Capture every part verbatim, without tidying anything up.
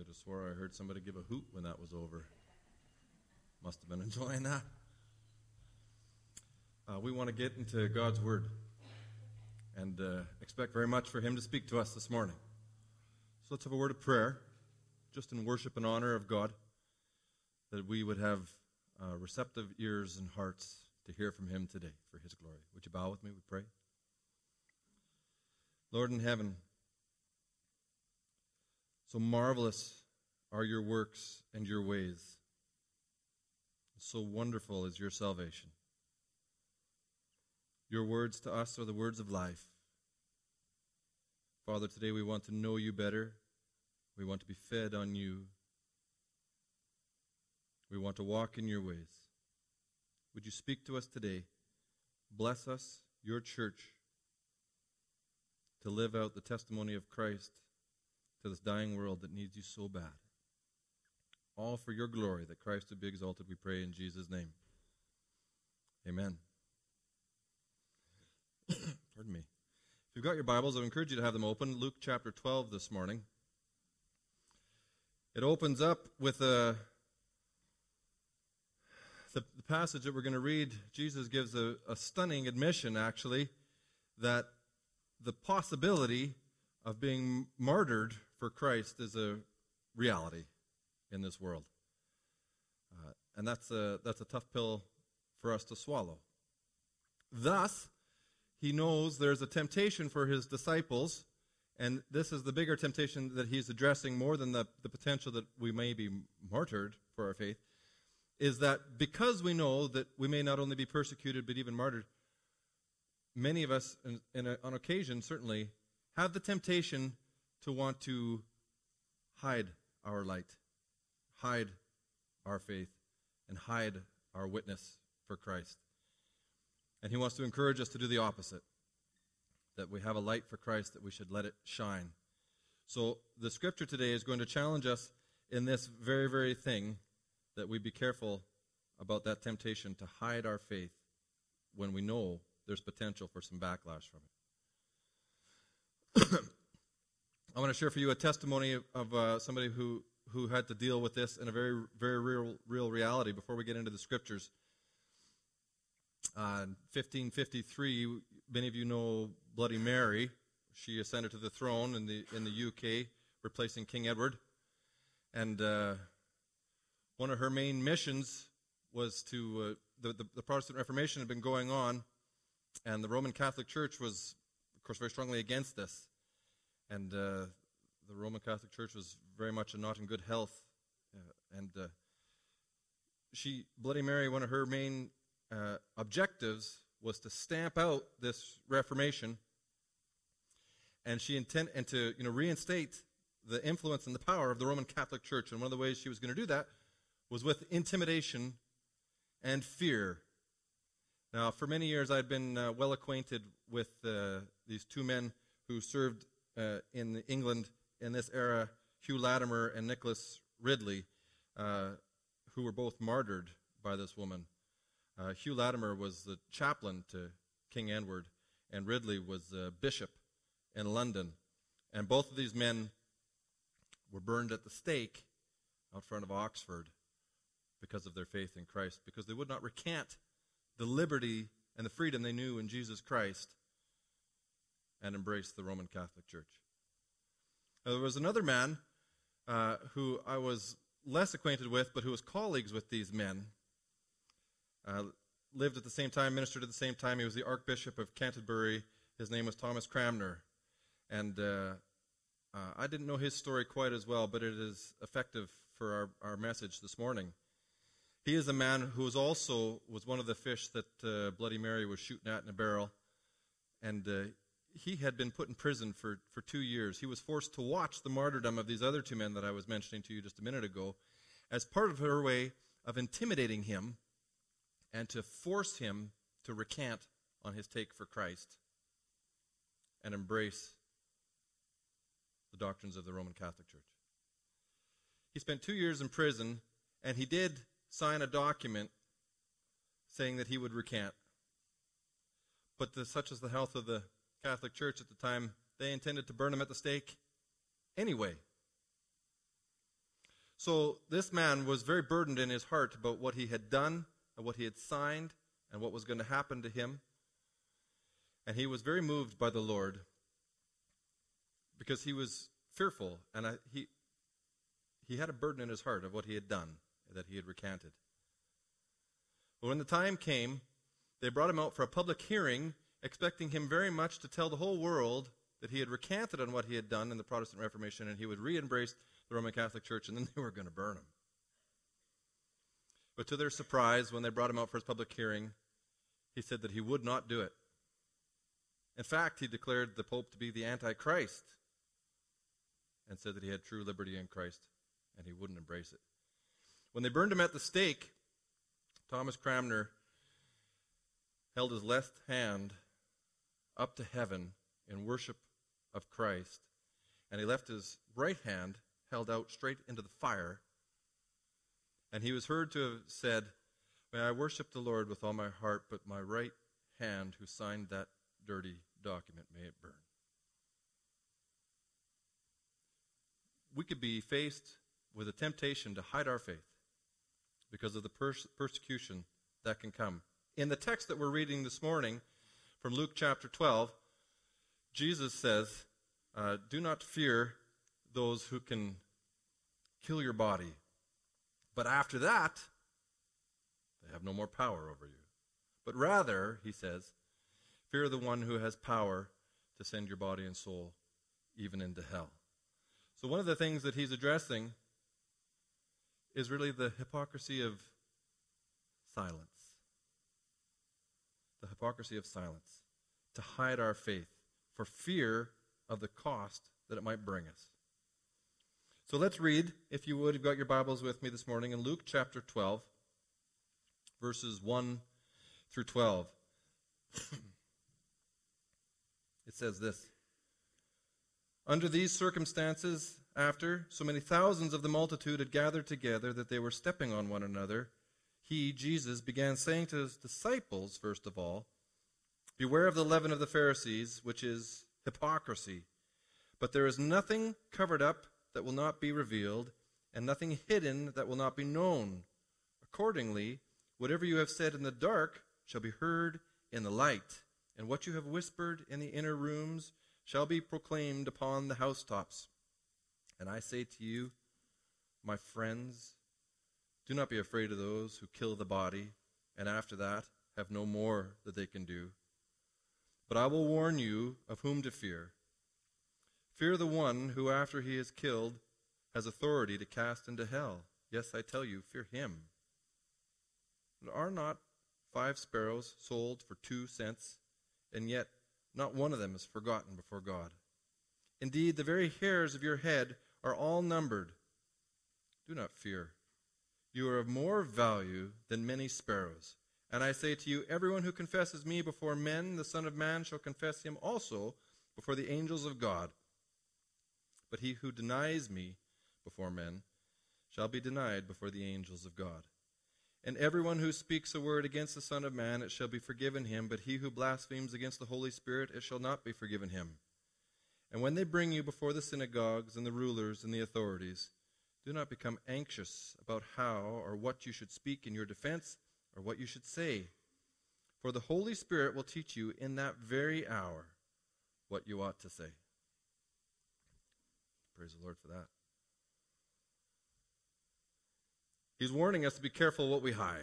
just swore I heard somebody give a hoot when that was over. Must have been enjoying that. Uh, we want to get into God's Word and uh, expect very much for Him to speak to us this morning. So let's have a word of prayer, just in worship and honor of God, that we would have uh, receptive ears and hearts to hear from Him today for His glory. Would you bow with me, we pray? Lord in heaven, so marvelous are your works and your ways. So wonderful is your salvation. Your words to us are the words of life. Father, today we want to know you better. We want to be fed on you. We want to walk in your ways. Would you speak to us today? Bless us, your church, to live out the testimony of Christ to this dying world that needs you so bad. All for your glory, that Christ would be exalted, we pray in Jesus' name. Amen. Pardon me. If you've got your Bibles, I encourage you to have them open. Luke chapter twelve this morning. It opens up with a, the, the passage that we're going to read. Jesus gives a, a stunning admission, actually, that the possibility of being martyred for Christ is a reality in this world. Uh, and that's a, that's a tough pill for us to swallow. Thus, he knows there's a temptation for his disciples, and this is the bigger temptation that he's addressing more than the, the potential that we may be martyred for our faith, is that because we know that we may not only be persecuted but even martyred, many of us, in, in a, on occasion certainly, have the temptation to want to hide our light, hide our faith, and hide our witness for Christ. And he wants to encourage us to do the opposite, that we have a light for Christ, that we should let it shine. So the scripture today is going to challenge us in this very, very thing, that we be careful about that temptation to hide our faith when we know there's potential for some backlash from it. I want to share for you a testimony of, of uh, somebody who, who had to deal with this in a very, very real, real reality before we get into the scriptures. Uh, in fifteen fifty-three, many of you know Bloody Mary. She ascended to the throne in the in the U K, replacing King Edward. And uh, one of her main missions was to, uh, the, the, the Protestant Reformation had been going on, and the Roman Catholic Church was, of course, very strongly against this. And uh, the Roman Catholic Church was very much not in good health. Uh, and uh, she, Bloody Mary, one of her main uh, objectives was to stamp out this Reformation, and she intend and to you know reinstate the influence and the power of the Roman Catholic Church. And one of the ways she was going to do that was with intimidation and fear. Now, for many years, I'd been uh, well acquainted with uh, these two men who served uh, in England in this era, Hugh Latimer and Nicholas Ridley, uh, who were both martyred by this woman. Uh, Hugh Latimer was the chaplain to King Edward, and Ridley was the bishop in London. And both of these men were burned at the stake out front of Oxford because of their faith in Christ, because they would not recant the liberty and the freedom they knew in Jesus Christ and embrace the Roman Catholic Church. Now, there was another man uh, who I was less acquainted with, but who was colleagues with these men. Uh, lived at the same time, ministered at the same time. He was the Archbishop of Canterbury. His name was Thomas Cranmer. And uh, uh, I didn't know his story quite as well, but it is effective for our, our message this morning. He is a man who was also was one of the fish that uh, Bloody Mary was shooting at in a barrel. And uh, he had been put in prison for, for two years. He was forced to watch the martyrdom of these other two men that I was mentioning to you just a minute ago as part of her way of intimidating him and to force him to recant on his take for Christ and embrace the doctrines of the Roman Catholic Church. He spent two years in prison, and he did sign a document saying that he would recant. But the, such is the health of the Catholic Church at the time, they intended to burn him at the stake anyway. So this man was very burdened in his heart about what he had done and what he had signed and what was going to happen to him. And he was very moved by the Lord because he was fearful, and I, he he had a burden in his heart of what he had done, that he had recanted. But when the time came, they brought him out for a public hearing, expecting him very much to tell the whole world that he had recanted on what he had done in the Protestant Reformation, and he would re-embrace the Roman Catholic Church, and then they were going to burn him. But to their surprise, when they brought him out for his public hearing, he said that he would not do it. In fact, he declared the Pope to be the Antichrist and said that he had true liberty in Christ, and he wouldn't embrace it. When they burned him at the stake, Thomas Cranmer held his left hand up to heaven in worship of Christ, and he left his right hand held out straight into the fire, and he was heard to have said, "May I worship the Lord with all my heart, but my right hand who signed that dirty document, may it burn." We could be faced with a temptation to hide our faith because of the pers- persecution that can come. In the text that we're reading this morning from Luke chapter twelve, Jesus says, uh, do not fear those who can kill your body, but after that, they have no more power over you. But rather, he says, fear the one who has power to send your body and soul even into hell. So one of the things that he's addressing is really the hypocrisy of silence. The hypocrisy of silence. To hide our faith for fear of the cost that it might bring us. So let's read, if you would, you've got your Bibles with me this morning, in Luke chapter twelve, verses one through twelve. It says this: Under these circumstances, after so many thousands of the multitude had gathered together that they were stepping on one another, he, Jesus, began saying to his disciples, first of all, beware of the leaven of the Pharisees, which is hypocrisy. But there is nothing covered up that will not be revealed, and nothing hidden that will not be known. Accordingly, whatever you have said in the dark shall be heard in the light, and what you have whispered in the inner rooms shall be proclaimed upon the housetops. And I say to you, my friends, do not be afraid of those who kill the body, and after that have no more that they can do. But I will warn you of whom to fear. Fear the one who, after he is killed, has authority to cast into hell. Yes, I tell you, fear him. And are not five sparrows sold for two cents, and yet not one of them is forgotten before God? Indeed, the very hairs of your head are all numbered. Do not fear. You are of more value than many sparrows. And I say to you, everyone who confesses me before men, the Son of Man shall confess him also before the angels of God. But he who denies me before men shall be denied before the angels of God. And everyone who speaks a word against the Son of Man, it shall be forgiven him. But he who blasphemes against the Holy Spirit, it shall not be forgiven him. And when they bring you before the synagogues and the rulers and the authorities, do not become anxious about how or what you should speak in your defense or what you should say. For the Holy Spirit will teach you in that very hour what you ought to say. Praise the Lord for that. He's warning us to be careful what we hide.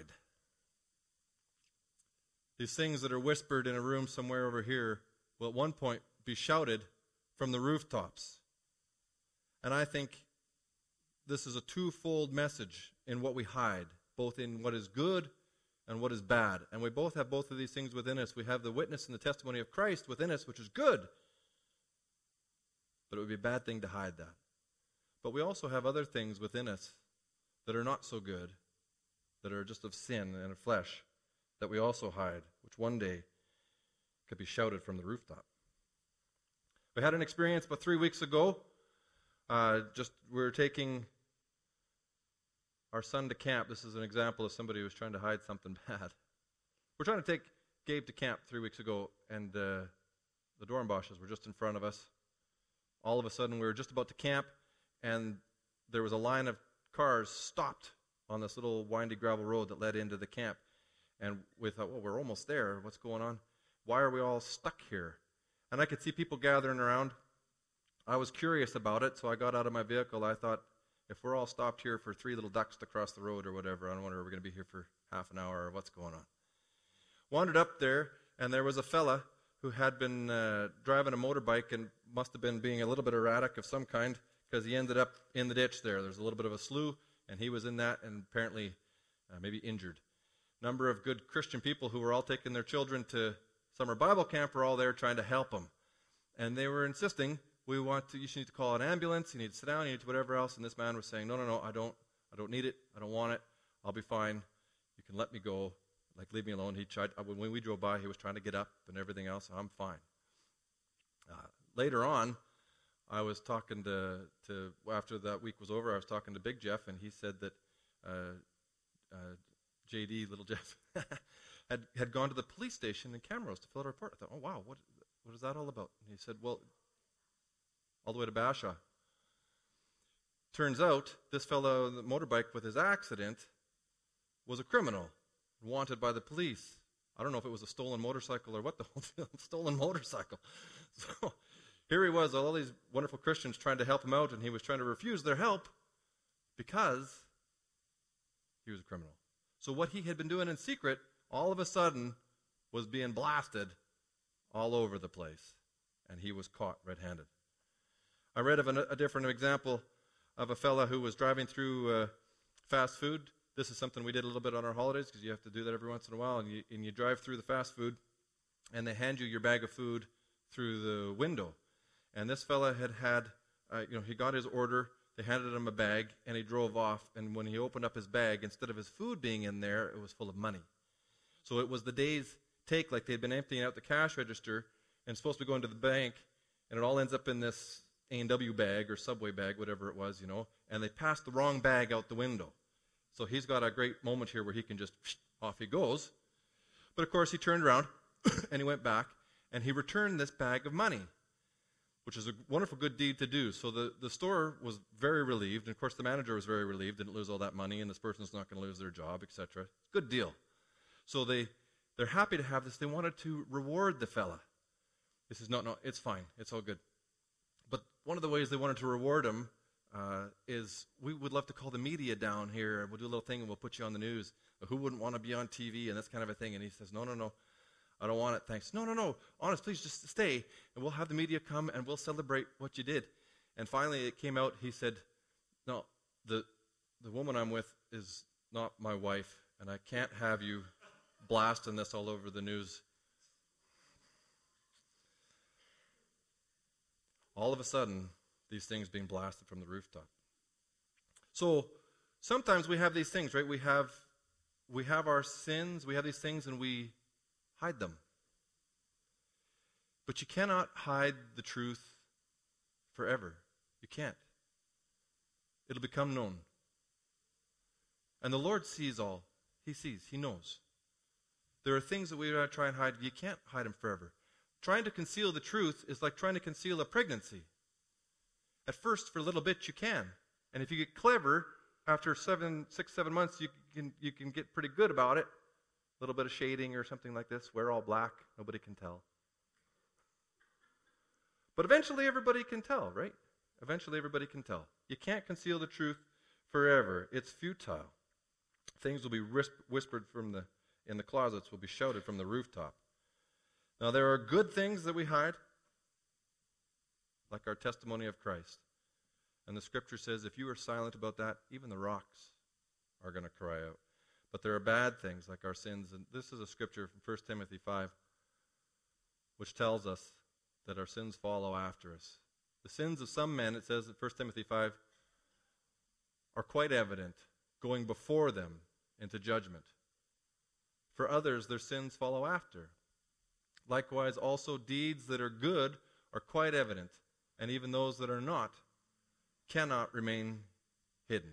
These things that are whispered in a room somewhere over here will at one point be shouted from the rooftops. And I think this is a twofold message in what we hide, both in what is good and what is bad. And we both have both of these things within us. We have the witness and the testimony of Christ within us, which is good. But it would be a bad thing to hide that. But we also have other things within us that are not so good, that are just of sin and of flesh, that we also hide, which one day could be shouted from the rooftop. We had an experience about three weeks ago. Uh, just we were taking our son to camp. This is an example of somebody who was trying to hide something bad. We're trying to take Gabe to camp three weeks ago, and uh, the Dornbosches were just in front of us. All of a sudden, we were just about to camp, and there was a line of cars stopped on this little windy gravel road that led into the camp. And we thought, well, we're almost there. What's going on? Why are we all stuck here? And I could see people gathering around. I was curious about it, so I got out of my vehicle. I thought, if we're all stopped here for three little ducks to cross the road or whatever, I don't wonder if we're going to be here for half an hour or what's going on. Wandered up there, and there was a fella who had been uh, driving a motorbike and must have been being a little bit erratic of some kind, because he ended up in the ditch there. There's a little bit of a slough, and he was in that and apparently uh, maybe injured. Number of good Christian people who were all taking their children to summer Bible camp were all there trying to help them. And they were insisting, we want to, you should need to call an ambulance, you need to sit down, you need to whatever else. And this man was saying, no, no, no, I don't, I don't need it, I don't want it, I'll be fine, you can let me go, like leave me alone. He tried, when we drove by, he was trying to get up and everything else, I'm fine. Uh, later on, I was talking to, to, after that week was over, I was talking to Big Jeff, and he said that uh, uh, J D, little Jeff, had had gone to the police station in Camrose to fill out a report. I thought, oh, wow, what what is that all about? And he said, well, all the way to Bashaw. Turns out, this fellow on the motorbike with his accident was a criminal, wanted by the police. I don't know if it was a stolen motorcycle or what the whole deal, stolen motorcycle. So here he was, all these wonderful Christians trying to help him out, and he was trying to refuse their help because he was a criminal. So what he had been doing in secret, all of a sudden, was being blasted all over the place. And he was caught red-handed. I read of a, a different example of a fella who was driving through uh, fast food. This is something we did a little bit on our holidays, because you have to do that every once in a while. And you, and you drive through the fast food, and they hand you your bag of food through the window. And this fella had had, uh, you know, he got his order. They handed him a bag, and he drove off. And when he opened up his bag, instead of his food being in there, it was full of money. So it was the day's take, like they'd been emptying out the cash register and supposed to be going to the bank, and it all ends up in this A and W bag or Subway bag, whatever it was, you know, and they passed the wrong bag out the window. So he's got a great moment here where he can just, off he goes. But of course he turned around, and he went back, and he returned this bag of money, which is a wonderful good deed to do. So the, the store was very relieved, and of course the manager was very relieved, didn't lose all that money, and this person's not going to lose their job, et cetera. Good deal. So they, they're happy to have this. They wanted to reward the fella. This is, no, no, it's fine. It's all good. But one of the ways they wanted to reward him uh, is, we would love to call the media down here, and we'll do a little thing, and we'll put you on the news. But who wouldn't want to be on T V and this kind of a thing? And he says, no, no, no. I don't want it, thanks. No, no, no. Honest, please just stay, and we'll have the media come, and we'll celebrate what you did. And finally it came out, he said, no, the the woman I'm with is not my wife, and I can't have you blasting this all over the news. All of a sudden, these things being blasted from the rooftop. So sometimes we have these things, right? We have, we have our sins, we have these things, and we hide them. But you cannot hide the truth forever. You can't. It'll become known. And the Lord sees all. He sees. He knows. There are things that we try and hide. You can't hide them forever. Trying to conceal the truth is like trying to conceal a pregnancy. At first, for a little bit, you can. And if you get clever, after seven, six, seven months, you can, you can get pretty good about it. A little bit of shading or something like this. Wear all black. Nobody can tell. But eventually everybody can tell, right? Eventually everybody can tell. You can't conceal the truth forever. It's futile. Things will be whispered from the, in the closets, will be shouted from the rooftop. Now there are good things that we hide, like our testimony of Christ. And the scripture says if you are silent about that, even the rocks are going to cry out. But there are bad things like our sins. And this is a scripture from First Timothy five, which tells us that our sins follow after us. The sins of some men, it says in First Timothy five, are quite evident, going before them into judgment. For others, their sins follow after. Likewise, also deeds that are good are quite evident, and even those that are not cannot remain hidden.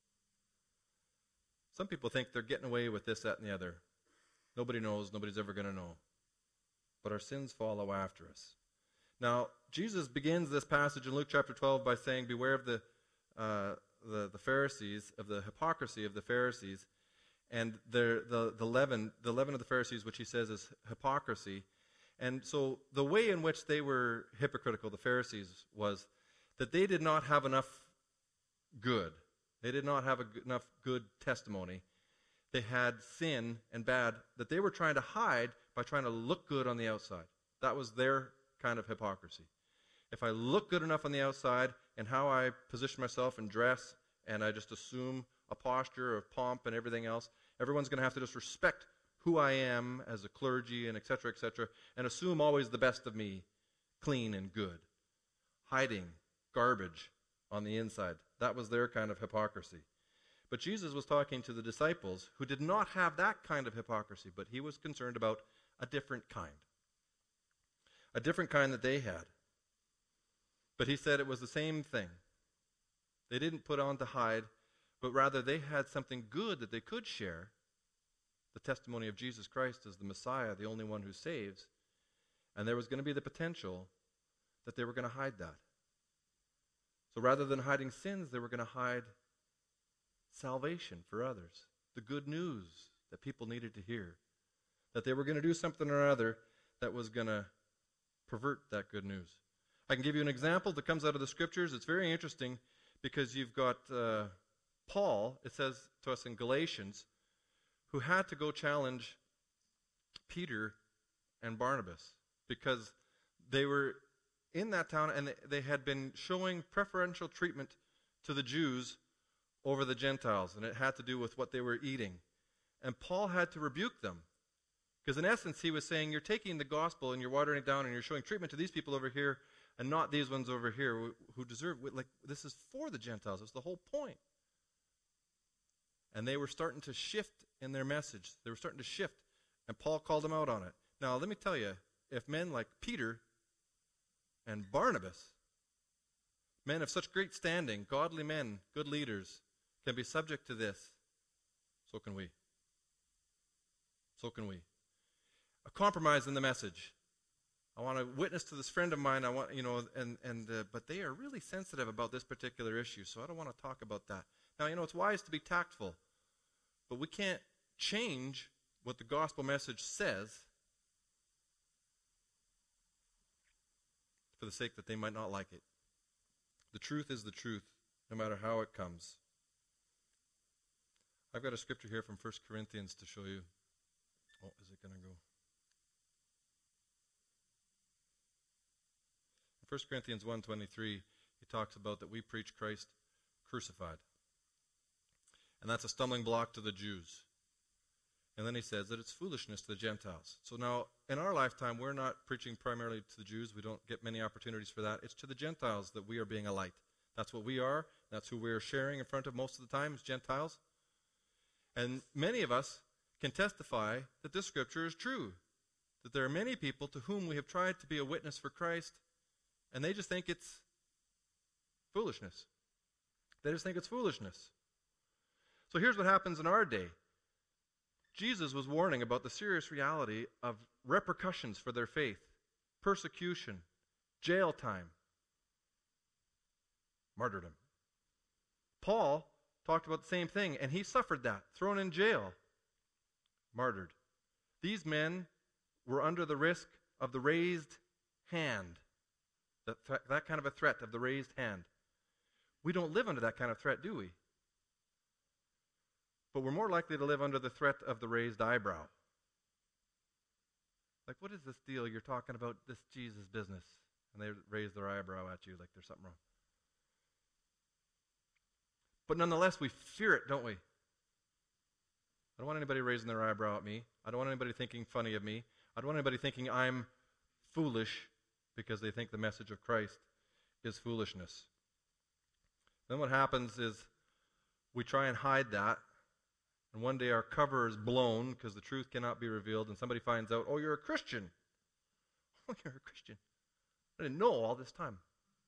Some people think they're getting away with this, that, and the other. Nobody knows. Nobody's ever going to know. But our sins follow after us. Now, Jesus begins this passage in Luke chapter twelve by saying, beware of the uh, the, the Pharisees, of the hypocrisy of the Pharisees, and their, the, the leaven, the leaven of the Pharisees, which he says is hypocrisy. And so the way in which they were hypocritical, the Pharisees, was that they did not have enough good. They did not have a good, enough good testimony. They had sin and bad that they were trying to hide by trying to look good on the outside. That was their kind of hypocrisy. If I look good enough on the outside and how I position myself and dress, and I just assume a posture of pomp and everything else, everyone's going to have to just respect who I am as a clergy and et cetera, et cetera, and assume always the best of me, clean and good. Hiding garbage on the inside. That was their kind of hypocrisy. But Jesus was talking to the disciples who did not have that kind of hypocrisy, but he was concerned about a different kind. A different kind that they had. But he said it was the same thing. They didn't put on to hide, but rather they had something good that they could share. The testimony of Jesus Christ as the Messiah, the only one who saves. And there was going to be the potential that they were going to hide that. So rather than hiding sins, they were going to hide salvation for others. The good news that people needed to hear. That they were going to do something or other that was going to pervert that good news. I can give you an example that comes out of the Scriptures. It's very interesting because you've got uh, Paul, it says to us in Galatians, who had to go challenge Peter and Barnabas because they were in that town and they had been showing preferential treatment to the Jews over the Gentiles, and it had to do with what they were eating. And Paul had to rebuke them because in essence he was saying, you're taking the gospel and you're watering it down and you're showing treatment to these people over here and not these ones over here who deserve, like, this is for the Gentiles. It's the whole point. And they were starting to shift in their message. They were starting to shift. And Paul called them out on it. Now, let me tell you, if men like Peter and Barnabas, men of such great standing, godly men, good leaders, can be subject to this, so can we. So can we. A compromise in the message. I want to witness to this friend of mine. I want, you know, and and uh, but they are really sensitive about this particular issue, so I don't want to talk about that. Now, you know, it's wise to be tactful, but we can't change what the gospel message says for the sake that they might not like it. The truth is the truth, no matter how it comes. I've got a scripture here from First Corinthians to show you. Oh, is it going to go? In First Corinthians one twenty-three, he talks about that we preach Christ crucified. And that's a stumbling block to the Jews. And then he says that it's foolishness to the Gentiles. So now, in our lifetime, we're not preaching primarily to the Jews. We don't get many opportunities for that. It's to the Gentiles that we are being a light. That's what we are. That's who we're sharing in front of most of the time, is Gentiles. And many of us can testify that this scripture is true. That there are many people to whom we have tried to be a witness for Christ, and they just think it's foolishness. They just think it's foolishness. So here's what happens in our day. Jesus was warning about the serious reality of repercussions for their faith, persecution, jail time, martyrdom. Paul talked about the same thing, and he suffered that, thrown in jail, martyred. These men were under the risk of the raised hand, that, th- that kind of a threat of the raised hand. We don't live under that kind of threat, do we? But we're more likely to live under the threat of the raised eyebrow. Like, what is this deal you're talking about, this Jesus business? And they raise their eyebrow at you like there's something wrong. But nonetheless, we fear it, don't we? I don't want anybody raising their eyebrow at me. I don't want anybody thinking funny of me. I don't want anybody thinking I'm foolish because they think the message of Christ is foolishness. Then what happens is we try and hide that. And one day our cover is blown because the truth cannot be revealed, and somebody finds out, oh, you're a Christian. Oh, you're a Christian. I didn't know all this time.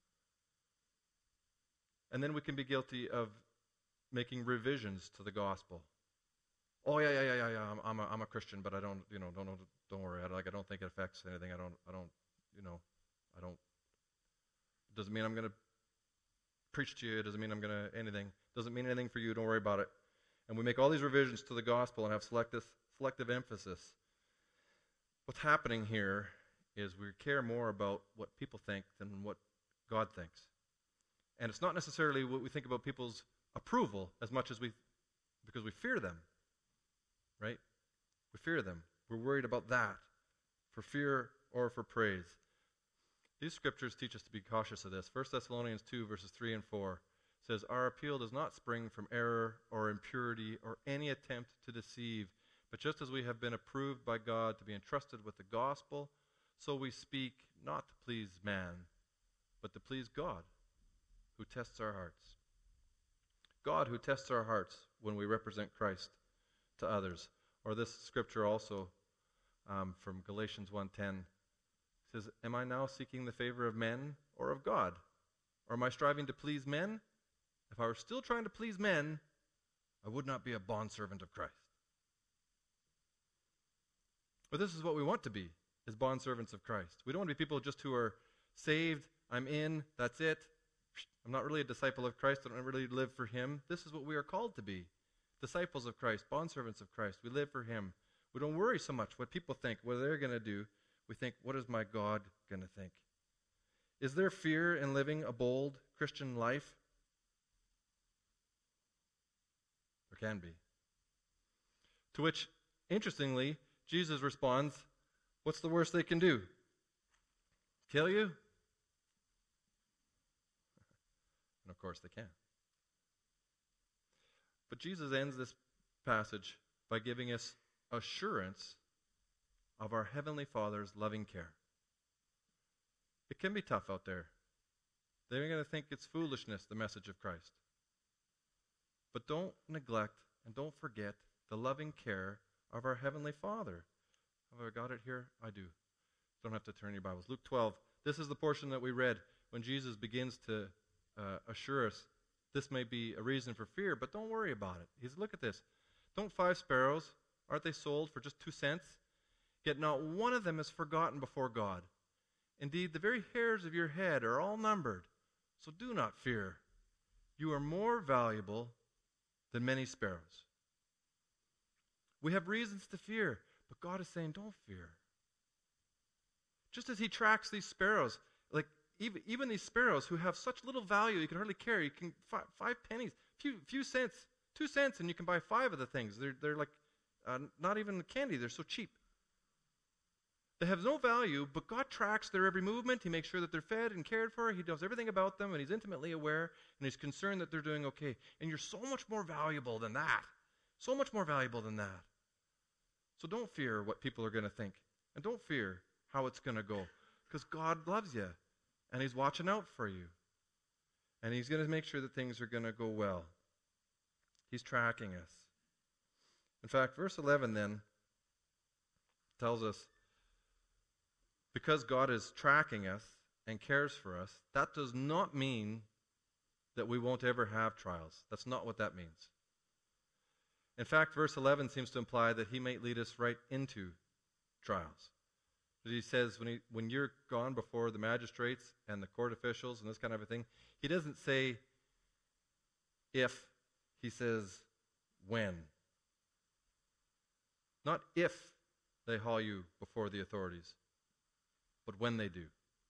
And then we can be guilty of making revisions to the gospel. Oh, yeah, yeah, yeah, yeah, yeah. I'm, I'm, a, I'm a Christian, but I don't, you know, don't, don't worry. I, like, I don't think it affects anything. I don't, I don't, you know, I don't. It doesn't mean I'm going to preach to you. It doesn't mean I'm going to anything. It doesn't mean anything for you. Don't worry about it. And we make all these revisions to the gospel and have selective, selective emphasis. What's happening here is we care more about what people think than what God thinks. And it's not necessarily what we think about people's approval as much as we, because we fear them, right? We fear them. We're worried about that, for fear or for praise. These scriptures teach us to be cautious of this. First Thessalonians two, verses three and four says, "Our appeal does not spring from error or impurity or any attempt to deceive, but just as we have been approved by God to be entrusted with the gospel, so we speak not to please man, but to please God, who tests our hearts." God who tests our hearts when we represent Christ to others. Or this scripture also um, from Galatians one ten says, "Am I now seeking the favor of men or of God? Or am I striving to please men? If I were still trying to please men, I would not be a bondservant of Christ." But this is what we want to be, as bondservants of Christ. We don't want to be people just who are saved, I'm in, that's it. I'm not really a disciple of Christ, I don't really live for him. This is what we are called to be. Disciples of Christ, bondservants of Christ. We live for him. We don't worry so much what people think, what they're going to do. We think, what is my God going to think? Is there fear in living a bold Christian life? There can be. To which, interestingly, Jesus responds, what's the worst they can do? Kill you? And of course they can. But Jesus ends this passage by giving us assurance of our Heavenly Father's loving care. It can be tough out there. They're going to think it's foolishness, the message of Christ. But don't neglect and don't forget the loving care of our Heavenly Father. Have I got it here? I do. Don't have to turn your Bibles. Luke twelve. This is the portion that we read when Jesus begins to uh, assure us this may be a reason for fear, but don't worry about it. He says, look at this. Don't five sparrows, aren't they sold for just two cents? Yet not one of them is forgotten before God. Indeed, the very hairs of your head are all numbered. So do not fear. You are more valuable than many sparrows. We have reasons to fear, but God is saying, don't fear. Just as he tracks these sparrows, like even, even these sparrows who have such little value, you can hardly carry. You can five, five pennies, few few cents, two cents, and you can buy five of the things. They're they're like uh, not even candy. They're so cheap. They have no value, but God tracks their every movement. He makes sure that they're fed and cared for. He knows everything about them, and he's intimately aware, and he's concerned that they're doing okay. And you're so much more valuable than that. So much more valuable than that. So don't fear what people are going to think, and don't fear how it's going to go, because God loves you, and he's watching out for you, and he's going to make sure that things are going to go well. He's tracking us. In fact, verse eleven then tells us, because God is tracking us and cares for us, that does not mean that we won't ever have trials. That's not what that means. In fact, verse eleven seems to imply that he might lead us right into trials. He says when, he, when you're gone before the magistrates and the court officials and this kind of a thing, he doesn't say if, he says when. Not if they haul you before the authorities, but when they do.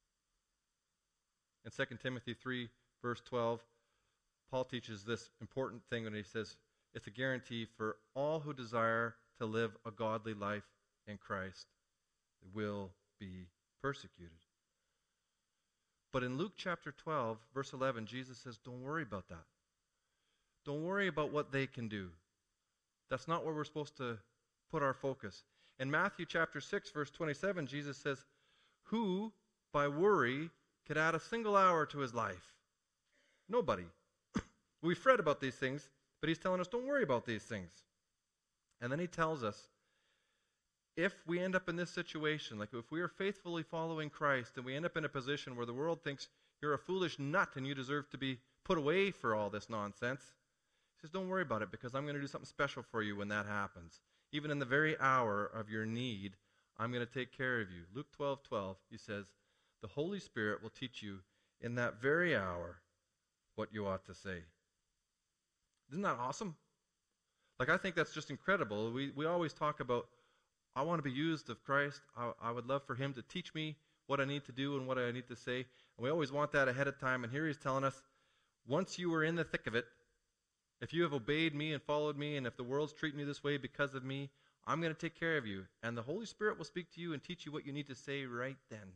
In Second Timothy three, verse twelve, Paul teaches this important thing when he says, it's a guarantee for all who desire to live a godly life in Christ will be persecuted. But in Luke chapter twelve, verse eleven, Jesus says, don't worry about that. Don't worry about what they can do. That's not where we're supposed to put our focus. In Matthew chapter six, verse twenty-seven, Jesus says, who, by worry, could add a single hour to his life? Nobody. We fret about these things, but he's telling us, don't worry about these things. And then he tells us, if we end up in this situation, like if we are faithfully following Christ and we end up in a position where the world thinks you're a foolish nut and you deserve to be put away for all this nonsense, he says, don't worry about it, because I'm going to do something special for you when that happens. Even in the very hour of your need, I'm going to take care of you. Luke twelve twelve, he says, the Holy Spirit will teach you in that very hour what you ought to say. Isn't that awesome? Like, I think that's just incredible. We we always talk about, I want to be used of Christ. I, I would love for him to teach me what I need to do and what I need to say. And we always want that ahead of time. And here he's telling us, once you were in the thick of it, if you have obeyed me and followed me, and if the world's treating you this way because of me, I'm going to take care of you. And the Holy Spirit will speak to you and teach you what you need to say right then.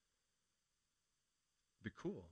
Be cool.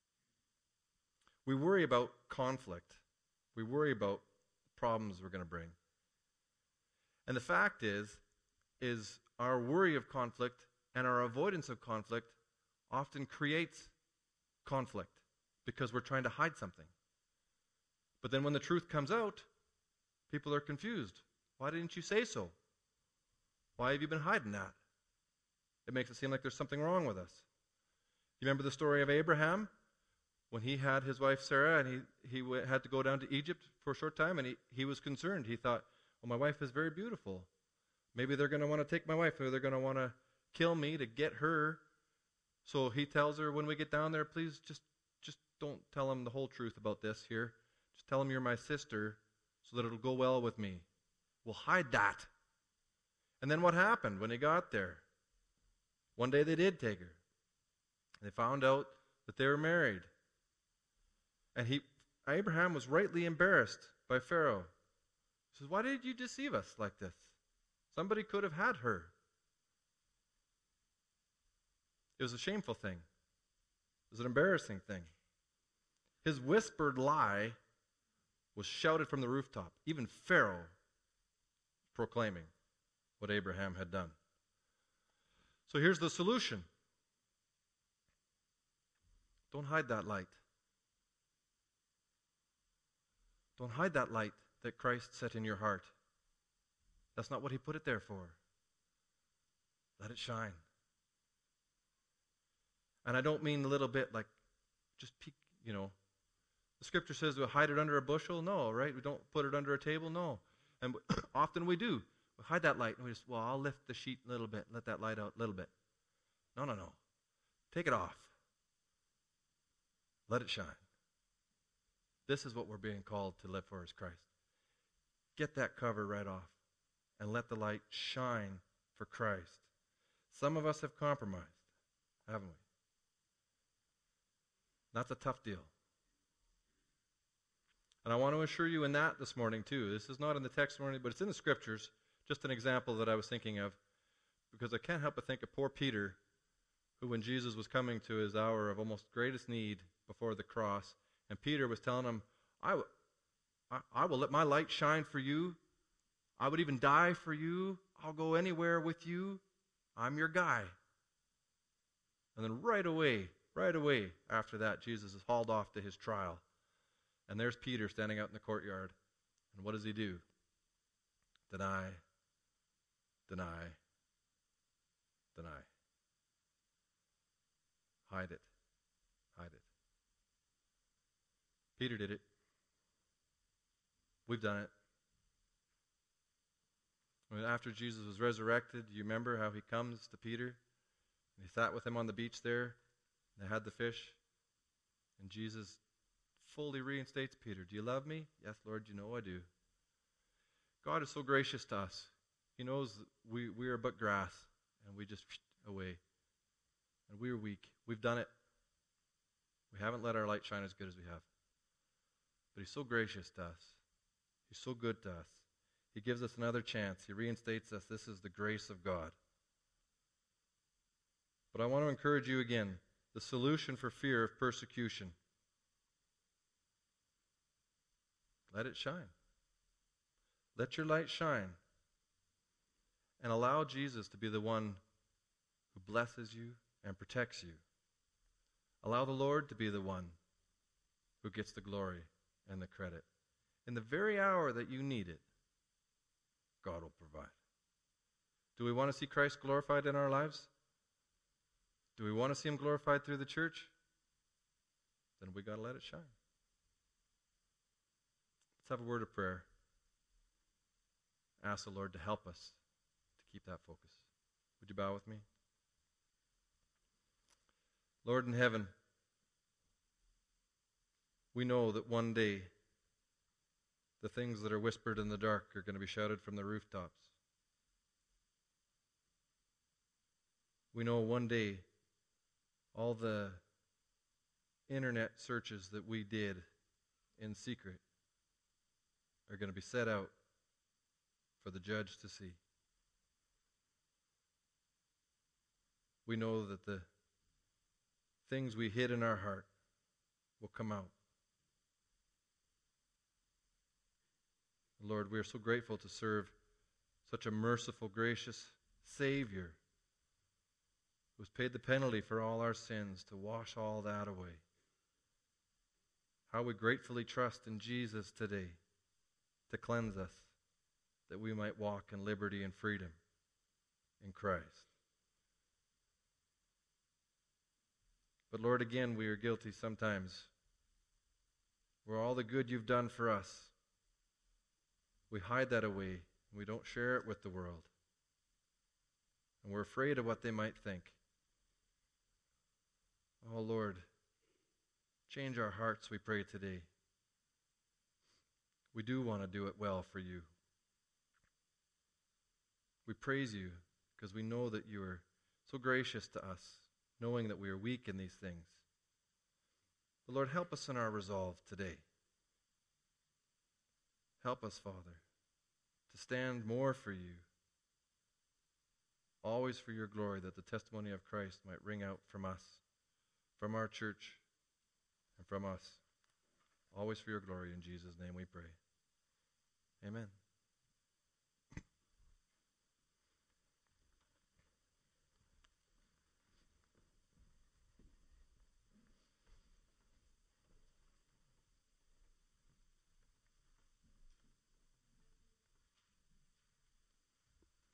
We worry about conflict. We worry about problems we're going to bring. And the fact is, is our worry of conflict and our avoidance of conflict often creates conflict because we're trying to hide something. But then when the truth comes out, people are confused. Why didn't you say so? Why have you been hiding that? It makes it seem like there's something wrong with us. You remember the story of Abraham? When he had his wife Sarah and he, he w- had to go down to Egypt for a short time, and he, he was concerned. He thought, well, my wife is very beautiful. Maybe they're going to want to take my wife, or they're going to want to kill me to get her. So he tells her, when we get down there, please just, just don't tell them the whole truth about this here. Just tell them you're my sister so that it'll go well with me. We'll hide that. And then what happened when he got there? One day they did take her. They found out that they were married. And he, Abraham was rightly embarrassed by Pharaoh. He says, why did you deceive us like this? Somebody could have had her. It was a shameful thing. It was an embarrassing thing. His whispered lie was shouted from the rooftop. Even Pharaoh proclaiming what Abraham had done. So here's the solution. Don't hide that light. Don't hide that light that Christ set in your heart. That's not what he put it there for. Let it shine. And I don't mean a little bit like just peek, you know. The scripture says we'll hide it under a bushel. No, right? We don't put it under a table. No. And often we do. We hide that light and we just, well, I'll lift the sheet a little bit, let that light out a little bit. No, no, no. Take it off. Let it shine. This is what we're being called to live for as Christ. Get that cover right off and let the light shine for Christ. Some of us have compromised, haven't we? That's a tough deal. And I want to assure you in that this morning too. This is not in the text this morning, but it's in the scriptures. Just an example that I was thinking of, because I can't help but think of poor Peter, who when Jesus was coming to his hour of almost greatest need before the cross, and Peter was telling him, I, w- I, I will let my light shine for you. I would even die for you. I'll go anywhere with you. I'm your guy. And then right away, right away after that, Jesus is hauled off to his trial. And there's Peter standing out in the courtyard. And what does he do? Deny, deny, deny. Hide it, hide it. Peter did it. We've done it. When after Jesus was resurrected, you remember how he comes to Peter? And he sat with him on the beach there. They had the fish. And Jesus fully reinstates Peter. Do you love me? Yes, Lord, you know I do. God is so gracious to us. He knows that we, we are but grass, and we just away. And we are weak. We've done it. We haven't let our light shine as good as we have. But he's so gracious to us. He's so good to us. He gives us another chance. He reinstates us. This is the grace of God. But I want to encourage you again, the solution for fear of persecution. Let it shine. Let your light shine. And allow Jesus to be the one who blesses you and protects you. Allow the Lord to be the one who gets the glory and the credit. In the very hour that you need it, God will provide. Do we want to see Christ glorified in our lives? Do we want to see him glorified through the church? Then we got to let it shine. Let's have a word of prayer. Ask the Lord to help us to keep that focus. Would you bow with me? Lord in heaven, We know that one day the things that are whispered in the dark are going to be shouted from the rooftops. We know one day all the internet searches that we did in secret are going to be set out for the judge to see. We know that the things we hid in our heart will come out. Lord, we are so grateful to serve such a merciful, gracious Savior who's paid the penalty for all our sins to wash all that away. How we gratefully trust in Jesus today to cleanse us, that we might walk in liberty and freedom in Christ. But Lord, again, we are guilty sometimes where all the good you've done for us, we hide that away and we don't share it with the world. And we're afraid of what they might think. Oh Lord, change our hearts, we pray today. We do want to do it well for you. We praise you because we know that you are so gracious to us, knowing that we are weak in these things. But Lord, help us in our resolve today. Help us, Father, to stand more for you, always for your glory, that the testimony of Christ might ring out from us, from our church, and from us. Always for your glory. In Jesus' name we pray. Amen.